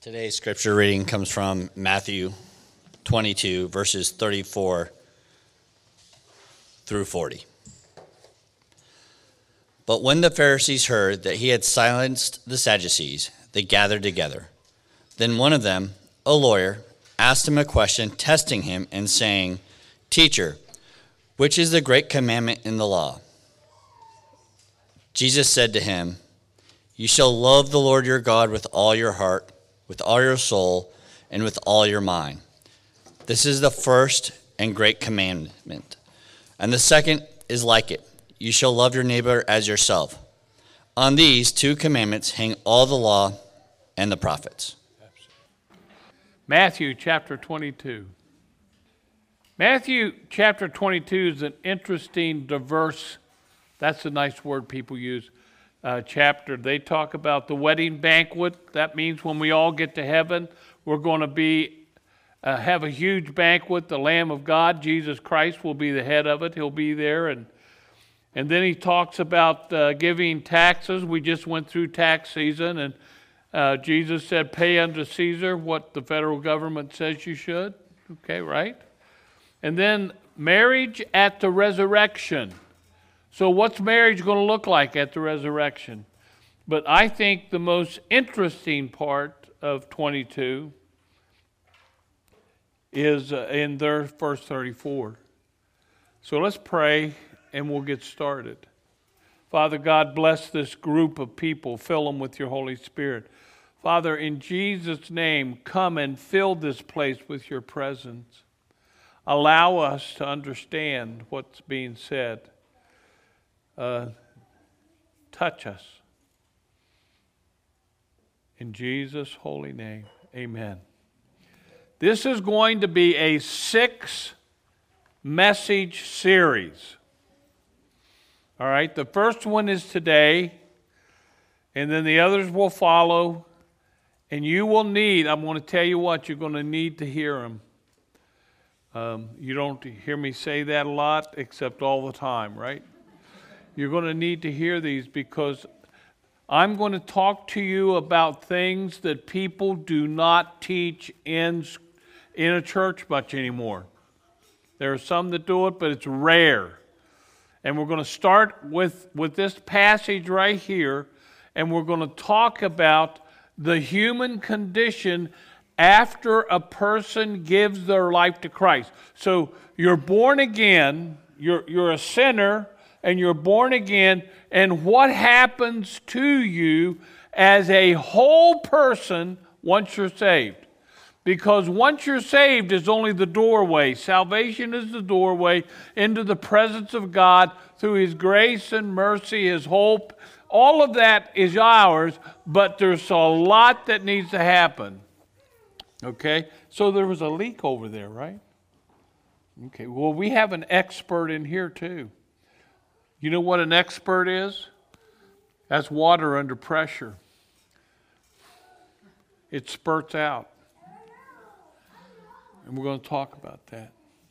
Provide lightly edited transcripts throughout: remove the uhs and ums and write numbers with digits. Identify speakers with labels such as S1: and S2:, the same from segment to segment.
S1: Today's scripture reading comes from Matthew 22, verses 34 through 40. But when the Pharisees heard that he had silenced the Sadducees, they gathered together. Then one of them, a lawyer, asked him a question, testing him and saying, "Teacher, which is the great commandment in the law?" Jesus said to him, "You shall love the Lord your God with all your heart, with all your soul, and with all your mind. This is the first and great commandment. And the second is like it. You shall love your neighbor as yourself. On these two commandments hang all the law and the prophets."
S2: Matthew chapter 22. Matthew chapter 22 is an interesting, diverse, that's a nice word people use, chapter. They talk about the wedding banquet. That means when we all get to heaven, we're going to have a huge banquet. The Lamb of God, Jesus Christ, will be the head of it. He'll be there. And then he talks about giving taxes. We just went through tax season, and Jesus said, "Pay unto Caesar what the federal government says you should." Okay, right? And then marriage at the resurrection. So what's marriage going to look like at the resurrection? But I think the most interesting part of 22 is in their verse 34. So let's pray and we'll get started. Father God, bless this group of people. Fill them with your Holy Spirit. Father, in Jesus' name, come and fill this place with your presence. Allow us to understand what's being said. Touch us. In Jesus' holy name, amen. This is going to be a 6-message series. All right, the first one is today, and then the others will follow. And you will need, I'm going to tell you what, you're going to need to hear them. You don't hear me say that a lot, except all the time, right? You're going to need to hear these because I'm going to talk to you about things that people do not teach in a church much anymore. There are some that do it, but it's rare. And we're going to start with this passage right here, and we're going to talk about the human condition after a person gives their life to Christ. So you're born again, you're a sinner, and you're born again, and what happens to you as a whole person once you're saved? Because once you're saved is only the doorway. Salvation is the doorway into the presence of God through His grace and mercy, His hope. All of that is ours, but there's a lot that needs to happen. Okay? So there was a leak over there, right? Okay, well, we have an expert in here too. You know what an expert is? That's water under pressure. It spurts out. And we're going to talk about that.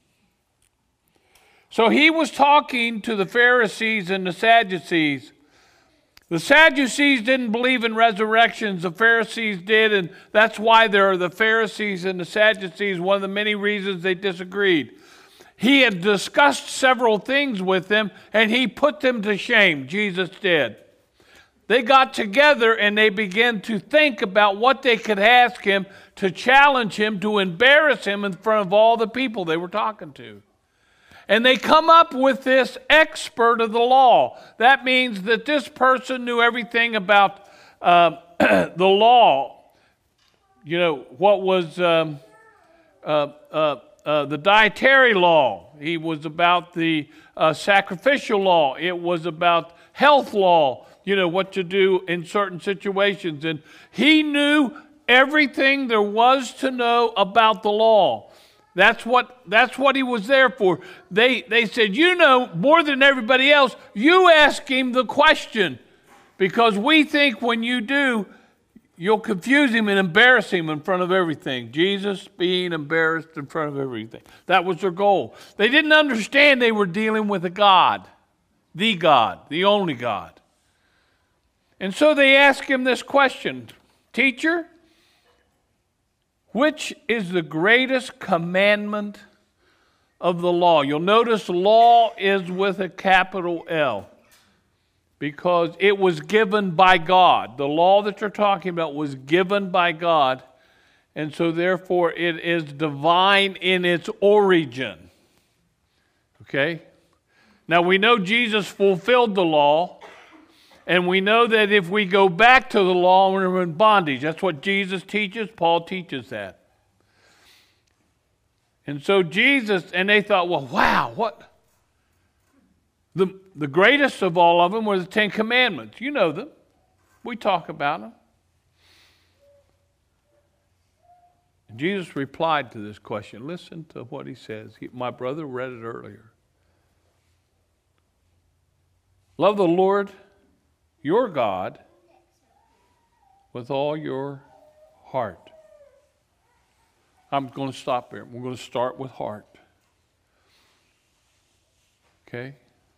S2: So he was talking to the Pharisees and the Sadducees. The Sadducees didn't believe in resurrections. The Pharisees did, and that's why there are the Pharisees and the Sadducees, one of the many reasons they disagreed. He had discussed several things with them, and he put them to shame. Jesus did. They got together, and they began to think about what they could ask him to challenge him, to embarrass him in front of all the people they were talking to. And they come up with this expert of the law. That means that this person knew everything about the law. You know, what was the dietary law. He was about the sacrificial law. It was about health law, you know, what to do in certain situations. And he knew everything there was to know about the law. That's what he was there for. They said, you know more than everybody else. You ask him the question, because we think when you do, you'll confuse him and embarrass him in front of everything. Jesus being embarrassed in front of everything. That was their goal. They didn't understand they were dealing with a God, the only God. And so they asked him this question, "Teacher, Which is the greatest commandment of the law? You'll notice law is with a capital L because it was given by God. The law that you're talking about was given by God, and so therefore it is divine in its origin. Okay? Now we know Jesus fulfilled the law, and we know that if we go back to the law, we're in bondage. That's what Jesus teaches. Paul teaches that. And so Jesus, and they thought, well, wow, what? The greatest of all of them were the Ten Commandments. You know them. We talk about them. And Jesus replied to this question. Listen to what he says. My brother read it earlier. Love the Lord your God with all your heart. I'm going to stop there. We're going to start with heart. Okay?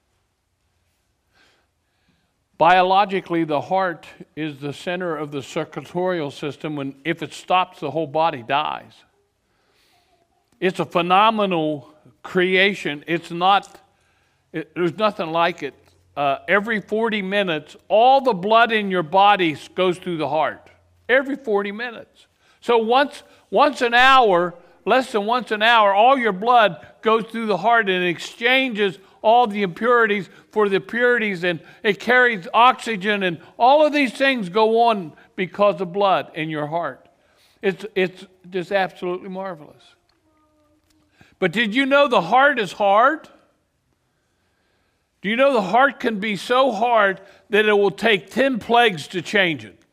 S2: Biologically, the heart is the center of the circulatory system. When if it stops, the whole body dies. It's a phenomenal creation. There's nothing like it. Every 40 minutes, all the blood in your body goes through the heart. Every 40 minutes. So once an hour, less than once an hour, all your blood goes through the heart and exchanges all the impurities for the purities, and it carries oxygen, and all of these things go on because of blood in your heart. It's just absolutely marvelous. But did you know the heart is hard? Do you know the heart can be so hard that it will take 10 plagues to change it?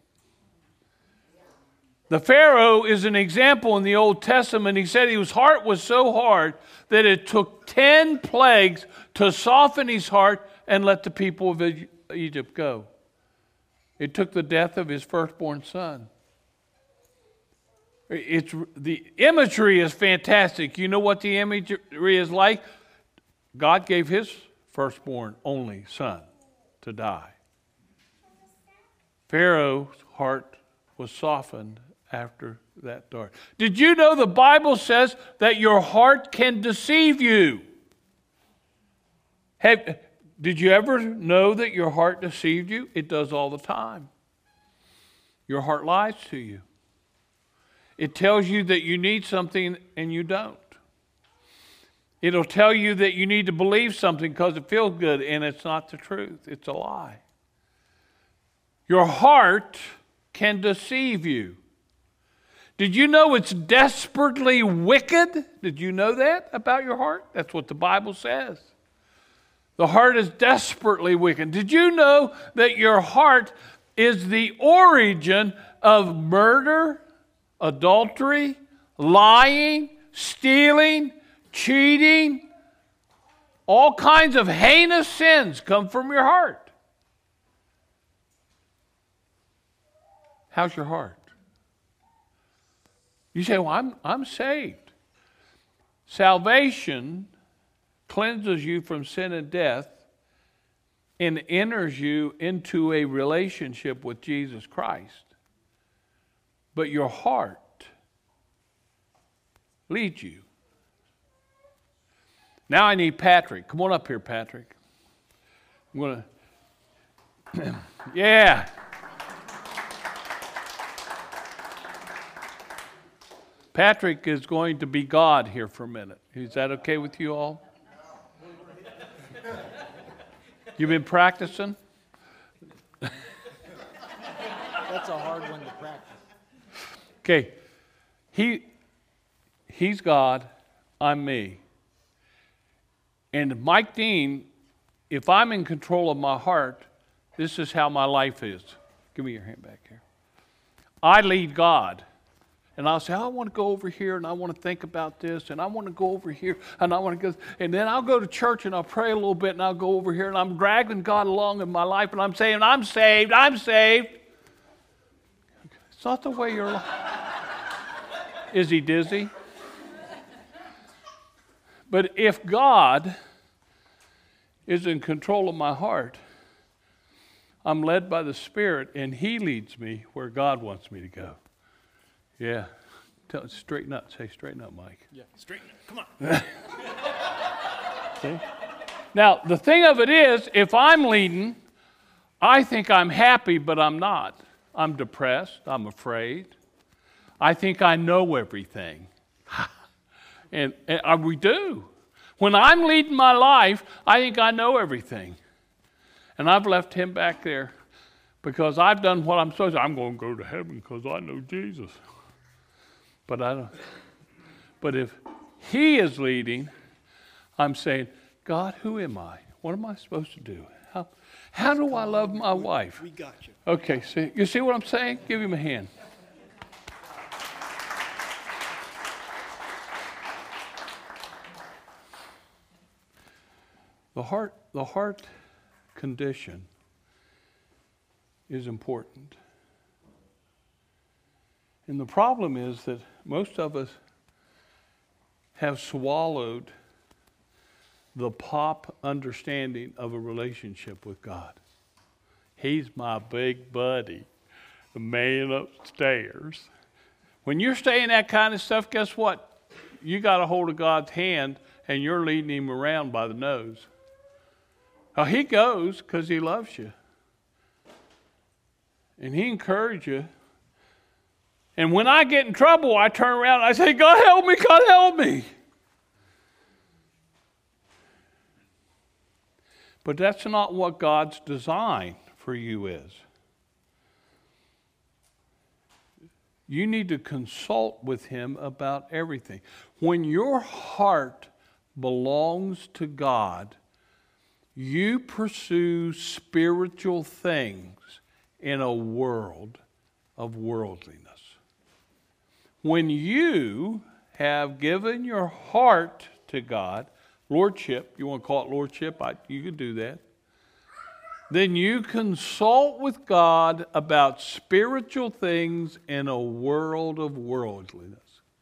S2: The Pharaoh is an example in the Old Testament. He said his heart was so hard that it took 10 plagues to soften his heart and let the people of Egypt go. It took the death of his firstborn son. The imagery is fantastic. You know what the imagery is like? God gave his firstborn only son to die. Pharaoh's heart was softened after that dart. Did you know the Bible says that your heart can deceive you? Did you ever know that your heart deceived you? It does all the time. Your heart lies to you. It tells you that you need something and you don't. It'll tell you that you need to believe something because it feels good, and it's not the truth. It's a lie. Your heart can deceive you. Did you know it's desperately wicked? Did you know that about your heart? That's what the Bible says. The heart is desperately wicked. Did you know that your heart is the origin of murder, adultery, lying, stealing, cheating? All kinds of heinous sins come from your heart. How's your heart? You say, well, I'm saved. Salvation cleanses you from sin and death and enters you into a relationship with Jesus Christ. But your heart leads you. Now I need Patrick. Come on up here, Patrick. I'm going to... Yeah. Patrick is going to be God here for a minute. Is that okay with you all? You've been practicing?
S3: That's a hard one to practice.
S2: Okay. He's God, I'm me. And Mike Dean, if I'm in control of my heart, this is how my life is. Give me your hand back here. I lead God. And I'll say, I want to go over here, and I want to think about this, and I want to go over here, and I want to go, and then I'll go to church, and I'll pray a little bit, and I'll go over here, and I'm dragging God along in my life, and I'm saying, I'm saved, I'm saved. It's not the way your life. Is he dizzy? But if God is in control of my heart, I'm led by the Spirit, and he leads me where God wants me to go. Yeah, Straighten up. Say, straighten up, Mike.
S3: Yeah, straighten it. Come on.
S2: See? Now, the thing of it is, if I'm leading, I think I'm happy, but I'm not. I'm depressed. I'm afraid. I think I know everything. and we do. When I'm leading my life, I think I know everything. And I've left him back there because I've done what I'm supposed to. I'm going to go to heaven because I know Jesus. But I don't. But if he is leading, I'm saying, God, who am I? What am I supposed to do? How do I love my wife?
S3: We got you.
S2: Okay, see, you see what I'm saying? Give him a hand. The heart condition is important. And the problem is that most of us have swallowed the pop understanding of a relationship with God. He's my big buddy, the man upstairs. When you're saying that kind of stuff, guess what? You got a hold of God's hand and you're leading him around by the nose. Now, he goes because he loves you. And he encourages you. And when I get in trouble, I turn around and I say, God help me, God help me. But that's not what God's design for you is. You need to consult with him about everything. When your heart belongs to God, you pursue spiritual things in a world of worldliness. When you have given your heart to God, lordship, you want to call it lordship, you can do that. Then you consult with God about spiritual things in a world of worldliness.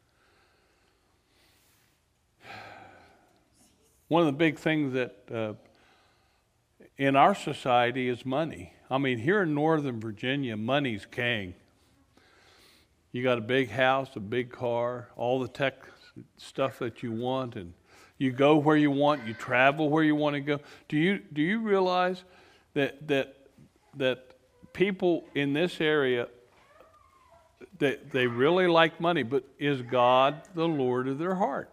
S2: One of the big things that in our society is money. I mean, here in Northern Virginia, money's king. You got a big house, a big car, all the tech stuff that you want, and you go where you want, you travel where you want to go. Do you realize that people in this area, that they really like money, but is God the Lord of their heart?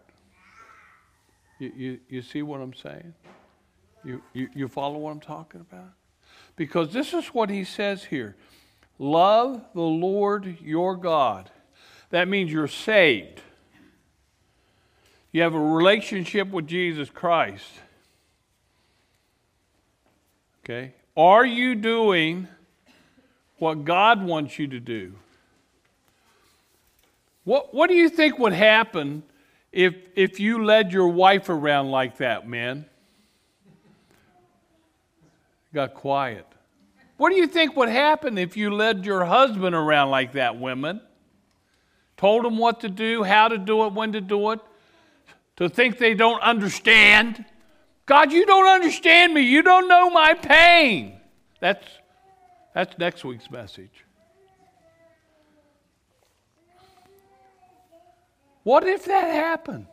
S2: You see what I'm saying? You follow what I'm talking about? Because this is what he says here. Love the Lord your God. That means you're saved. You have a relationship with Jesus Christ. Okay? Are you doing what God wants you to do? What do you think would happen if you led your wife around like that, men? Got quiet. What do you think would happen if you led your husband around like that, women? Told them what to do, how to do it, when to do it? To think they don't understand? God, you don't understand me. You don't know my pain. That's next week's message. What if that happened?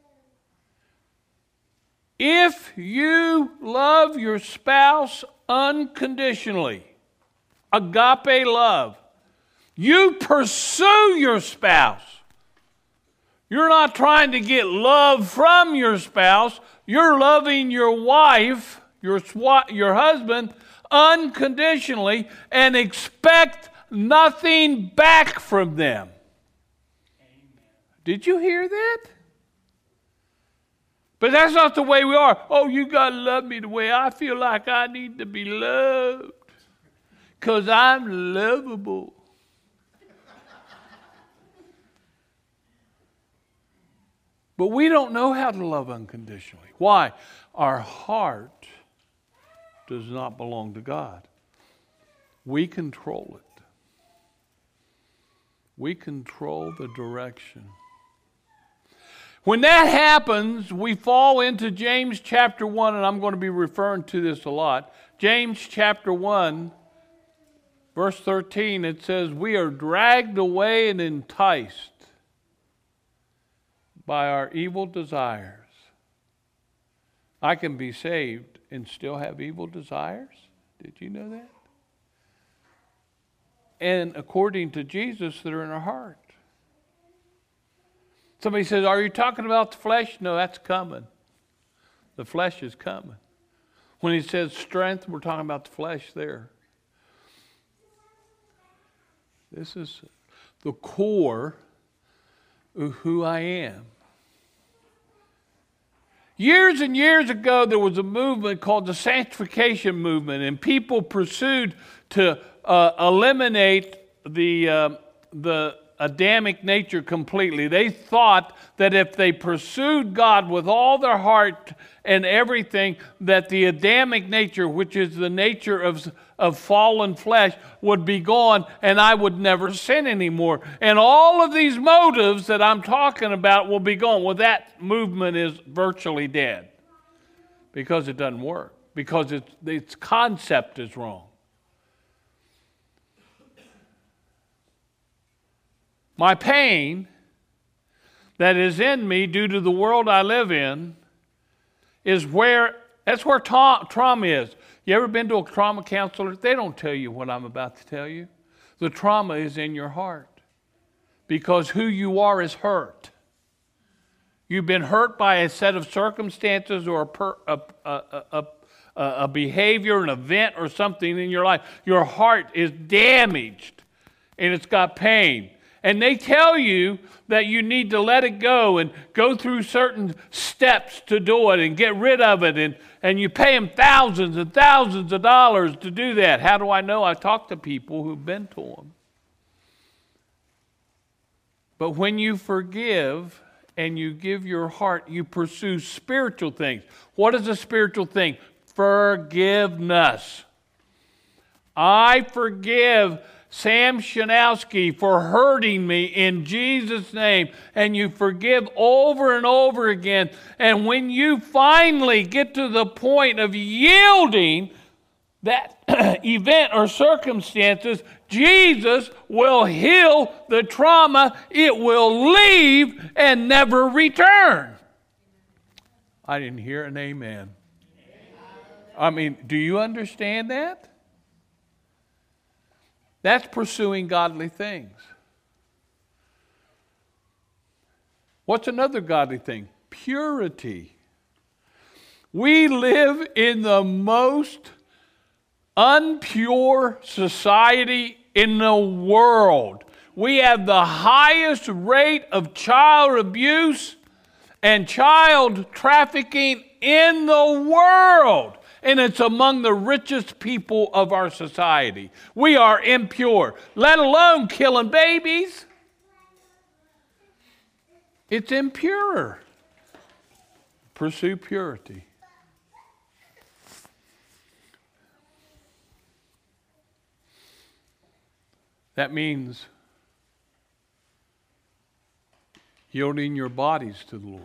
S2: If you love your spouse unconditionally, agape love, you pursue your spouse. You're not trying to get love from your spouse. You're loving your wife, your husband, unconditionally and expect nothing back from them. Did you hear that? But that's not the way we are. Oh, you got to love me the way I feel like I need to be loved because I'm lovable. But we don't know how to love unconditionally. Why? Our heart does not belong to God. We control it. We control the direction. When that happens, we fall into James chapter 1, and I'm going to be referring to this a lot. James chapter 1, verse 13, it says, we are dragged away and enticed by our evil desires. I can be saved and still have evil desires. Did you know that? And according to Jesus, they're in our heart. Somebody says, are you talking about the flesh? No, that's coming. The flesh is coming. When he says strength, we're talking about the flesh there. This is the core of who I am. Years and years ago, there was a movement called the sanctification movement, and people pursued to eliminate the Adamic nature completely. They thought that if they pursued God with all their heart and everything, that the Adamic nature, which is the nature of fallen flesh, would be gone and I would never sin anymore. And all of these motives that I'm talking about will be gone. Well, that movement is virtually dead because it doesn't work, because its concept is wrong. My pain that is in me due to the world I live in that's where trauma is. You ever been to a trauma counselor? They don't tell you what I'm about to tell you. The trauma is in your heart because who you are is hurt. You've been hurt by a set of circumstances or a behavior, an event or something in your life. Your heart is damaged and it's got pain. And they tell you that you need to let it go and go through certain steps to do it and get rid of it. And you pay them thousands and thousands of dollars to do that. How do I know? I talk to people who've been to them. But when you forgive and you give your heart, you pursue spiritual things. What is a spiritual thing? Forgiveness. I forgive Sam Shanowski for hurting me in Jesus' name. And you forgive over and over again. And when you finally get to the point of yielding that event or circumstances, Jesus will heal the trauma. It will leave and never return. I didn't hear an amen. I mean, do you understand that? That's pursuing godly things. What's another godly thing? Purity. We live in the most unpure society in the world. We have the highest rate of child abuse and child trafficking in the world. And it's among the richest people of our society. We are impure, let alone killing babies. It's impure. Pursue purity. That means yielding your bodies to the Lord.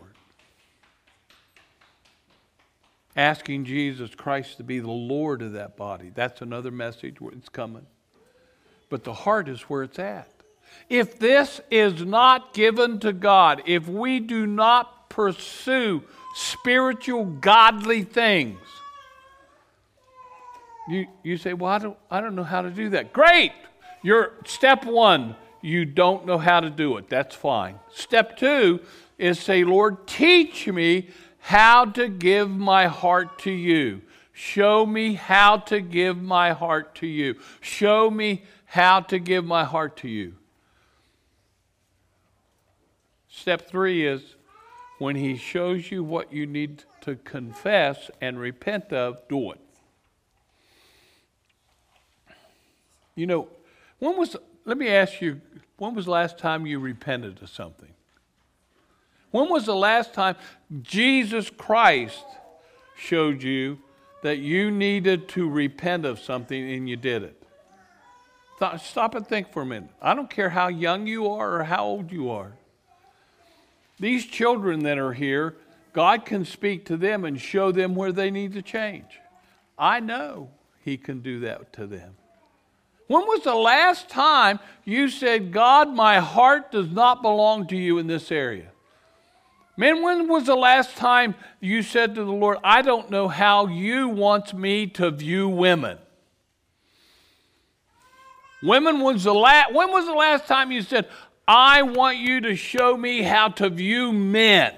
S2: Asking Jesus Christ to be the Lord of that body. That's another message where it's coming. But the heart is where it's at. If this is not given to God, if we do not pursue spiritual, godly things, you say, well, I don't know how to do that. Great! Your step one, you don't know how to do it. That's fine. Step two is say, Lord, teach me how to give my heart to you. Show me how to give my heart to you. Show me how to give my heart to you. Step three is when he shows you what you need to confess and repent of, do it. You know, let me ask you, when was the last time you repented of something? When was the last time Jesus Christ showed you that you needed to repent of something and you did it? Stop and think for a minute. I don't care how young you are or how old you are. These children that are here, God can speak to them and show them where they need to change. I know he can do that to them. When was the last time you said, God, my heart does not belong to you in this area? Men, when was the last time you said to the Lord, I don't know how you want me to view women? Women, when was the last time you said, I want you to show me how to view men?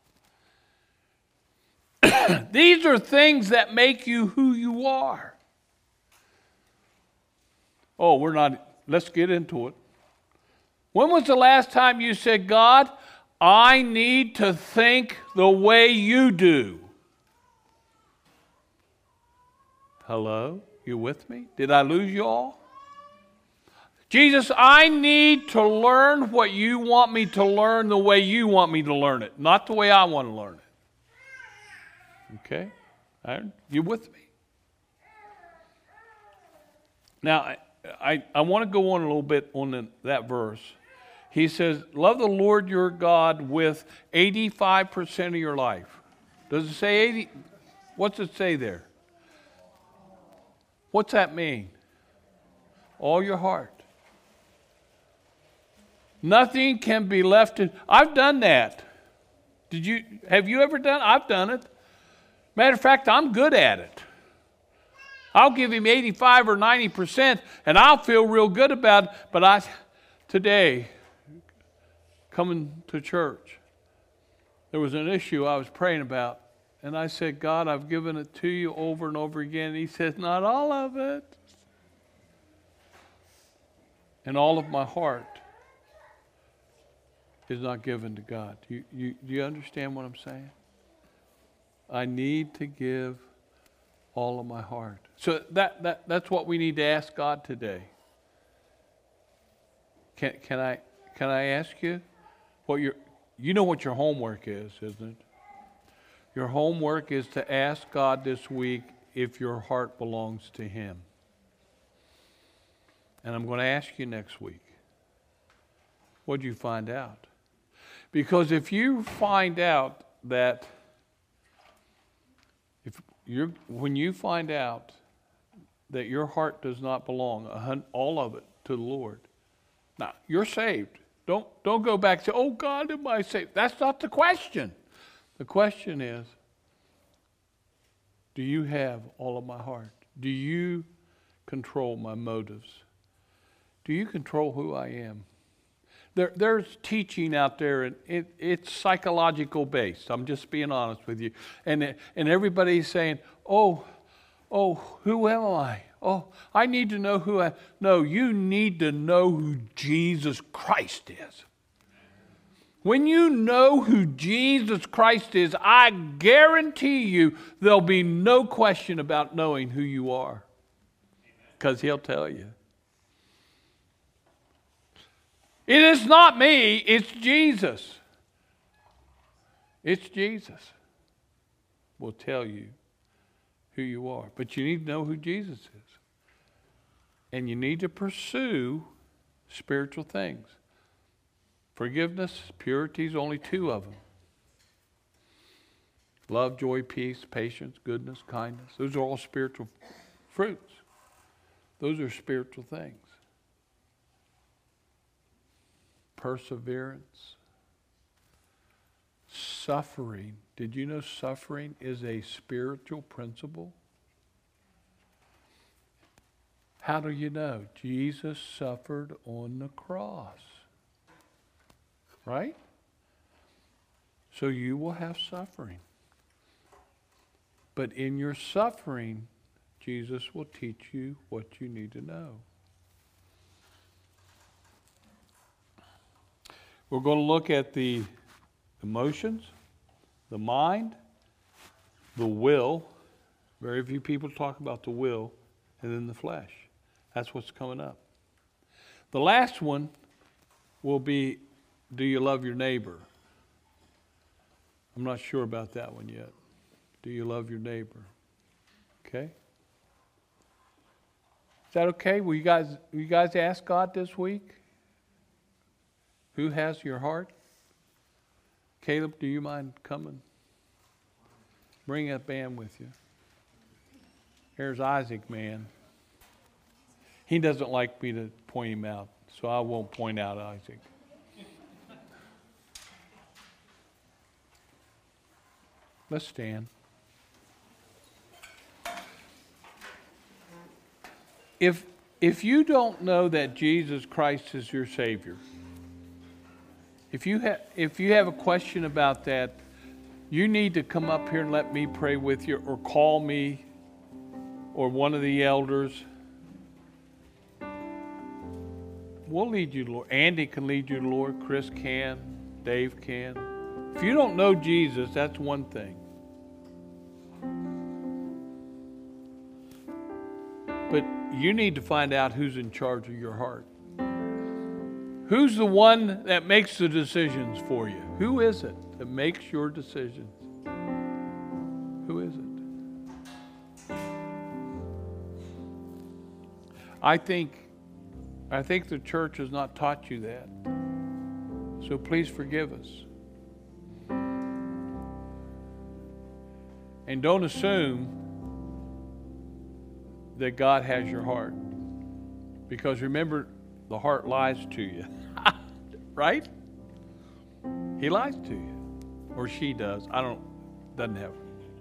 S2: These are things that make you who you are. Oh, let's get into it. When was the last time you said, God, I need to think the way you do? Hello? You with me? Did I lose you all? Jesus, I need to learn what you want me to learn the way you want me to learn it, not the way I want to learn it. Okay? You with me? Now, I want to go on a little bit on that verse. He says, love the Lord your God with 85% of your life. Does it say 80? What's it say there? What's that mean? All your heart. Nothing can be left in. I've done that. Have you ever done it? I've done it. Matter of fact, I'm good at it. I'll give him 85 or 90%, and I'll feel real good about it. But today, coming to church, there was an issue I was praying about, and I said, God, I've given it to you over and over again. And he says, not all of it. And all of my heart is not given to God. Do you understand what I'm saying? I need to give all of my heart. So that's what we need to ask God today. Can I ask you what you know what your homework is, isn't it? Your homework is to ask God this week if your heart belongs to Him. And I'm going to ask you next week. What did you find out? Because if you find out that when you find out that your heart does not belong, all of it, to the Lord, now you're saved. Don't go back and say, "Oh God, am I saved?" That's not the question. The question is, do you have all of my heart? Do you control my motives? Do you control who I am? There's teaching out there, and it's psychological based. I'm just being honest with you. And everybody's saying, oh, who am I? Oh, I need to know who I am. No, you need to know who Jesus Christ is. When you know who Jesus Christ is, I guarantee you there'll be no question about knowing who you are. Because He'll tell you. It is not me, it's Jesus. It's Jesus will tell you who you are. But you need to know who Jesus is. And you need to pursue spiritual things. Forgiveness, purity is only two of them. Love, joy, peace, patience, goodness, kindness. Those are all spiritual fruits. Those are spiritual things. Perseverance. Suffering. Did you know suffering is a spiritual principle? How do you know? Jesus suffered on the cross. Right? So you will have suffering. But in your suffering, Jesus will teach you what you need to know. We're going to look at the emotions, the mind, the will. Very few people talk about the will, and then the flesh. That's what's coming up. The last one will be, do you love your neighbor? I'm not sure about that one yet. Do you love your neighbor? Okay? Is that okay? Will you guys ask God this week? Who has your heart? Caleb, do you mind coming? Bring that band with you. Here's Isaac, man. He doesn't like me to point him out, so I won't point out Isaac. Let's stand. If you don't know that Jesus Christ is your Savior, if you have a question about that, you need to come up here and let me pray with you, or call me or one of the elders. We'll lead you to the Lord. Andy can lead you to the Lord. Chris can. Dave can. If you don't know Jesus, that's one thing. But you need to find out who's in charge of your heart. Who's the one that makes the decisions for you? Who is it that makes your decisions? Who is it? I think the church has not taught you that. So please forgive us. And don't assume that God has your heart. Because remember, the heart lies to you. Right? He lies to you. Or she does. Doesn't have